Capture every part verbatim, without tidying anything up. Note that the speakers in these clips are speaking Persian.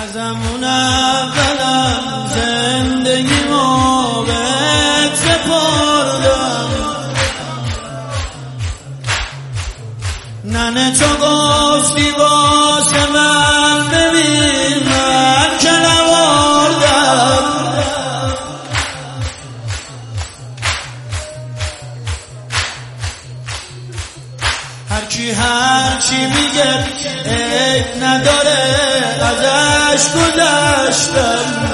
ازمون اولم زندگیمو بهت سپردم. ننه تو گفتی واسه من ببین من که نمردم. هرکی هرچی میگه عیب نداره ازش گذشتم.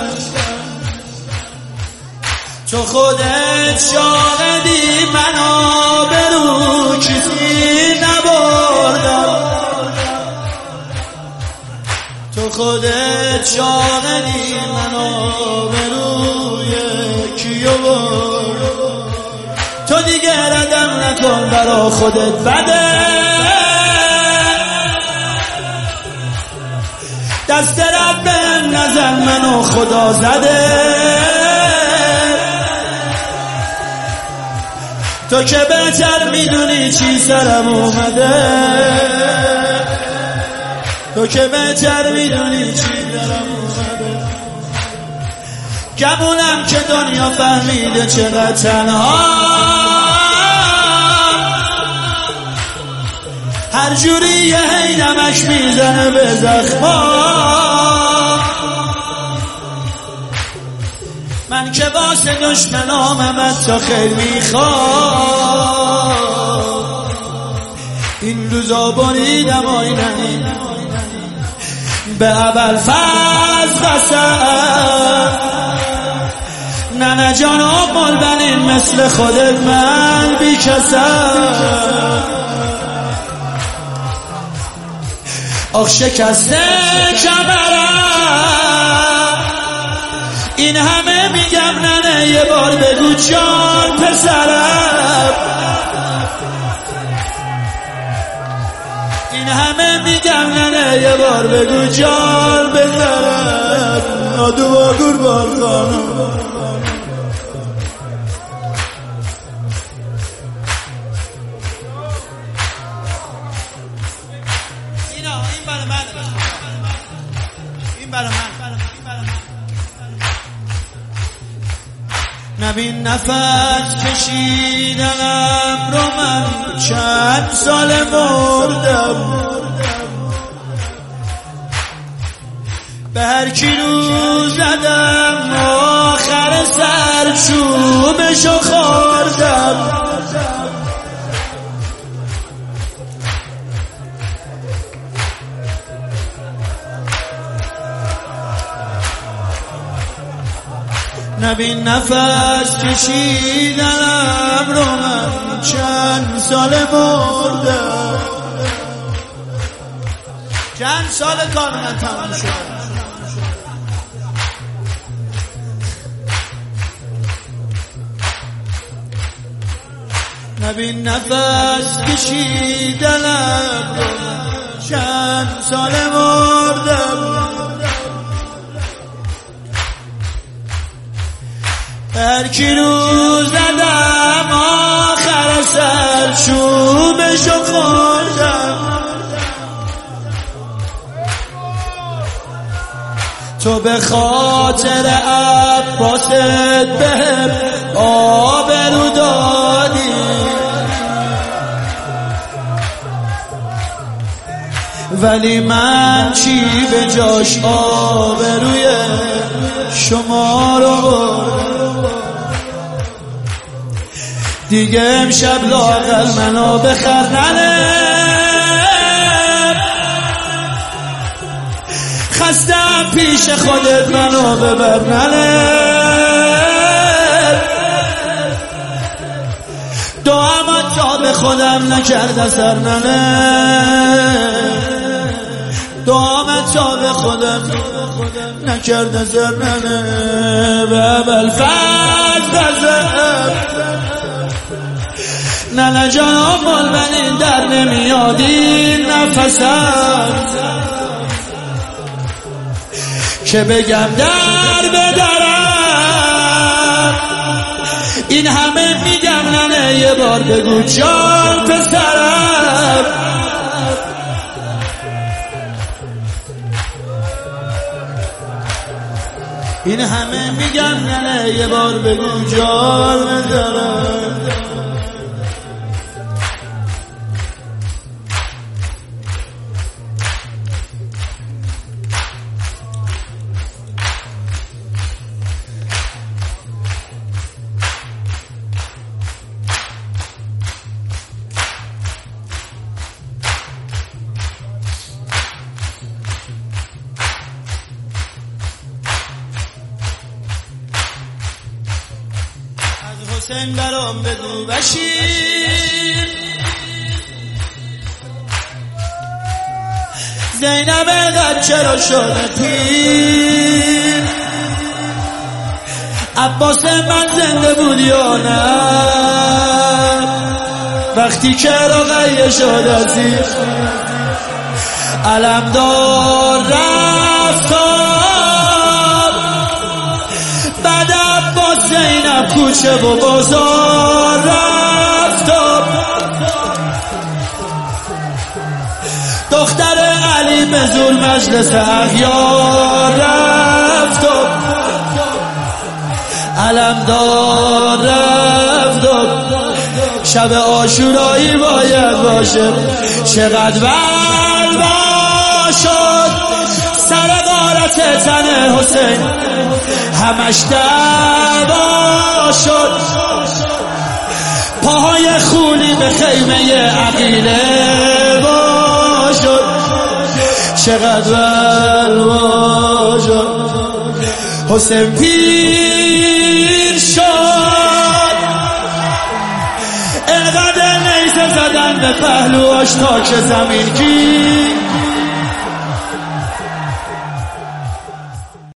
تو خودت شاهدی من آبرو چیزی نبردم. تو خودت شاهدی من آبرو یکیو بردم. تو دیگه ردم نکن برا خودت بده. دست رب بهم نزن منو خدا زده. تو که بهتر میدونی چی سرم اومده. تو که بهتر میدونی چی سرم اومده. گمونم که دنیا فهمیده چقدر تنها. هر جوری یه هی نمک میزنه به زخما. من که واسه دشمنام از تا خیل میخوام. این روزا بریدم آینه به اول فز قسم. ننه جان آقل بنین مثل خودت من بیکسم. آخ شکسته کمرم. این همه میگم ننه یه بار بگو جان پسرم. این همه میگم ننه یه بار بگو جان پسرم. آدو با قربان خانم. نبین نفس کشیدنم رو من چند سال مردم. به هر کی رو زدم آخر سرچوبشو خوردم. نبین نفس کشیدنم رو من چند سال مردم. چند سال کار من تمام شد. نبین نفس کشیدنم رو من چند سال مردم. هر کی رو زدم آخر سرچوبشو خوردم. تو به خاطر عباست بهم آبرو دادی. ولی من چی به جاش آبروی شما رو بردم. دیگه امشب لااقل منو بخر ننه. خستم پیش خودت منو ببر ننه. دعامت تا به خودم نکرد اثر ننه. دعامت تا به خودم نکرد اثر ننه. به اول فرد بزن ننه جان آقل من این در نمیاد این نفسم. که بگم در بدرم. این همه میگم ننه یه بار بگو جان پسرم. این همه میگم نه یه بار بگو جان بذارم. حسین برام بگو بشیر زینب اینقدر چرا شده پیر عباس من زنده بود یا نه وقتی که رقیه شد عزیز علمدار رفتار بعد عباس زینب کوچه و بازار رفتار دختر علی به زور مجلس احیار رفتار علمدار رفتار شب عاشورایی باید باشه چقدر بلوا شد سر غارت تن حسین همش دعوا شد پاهای خولی به خیمه عقیله وا شد چقدر بلوا شد حسین پیر شد اینقدر نیزه زدن به پهلوهاش تا که زمین گیر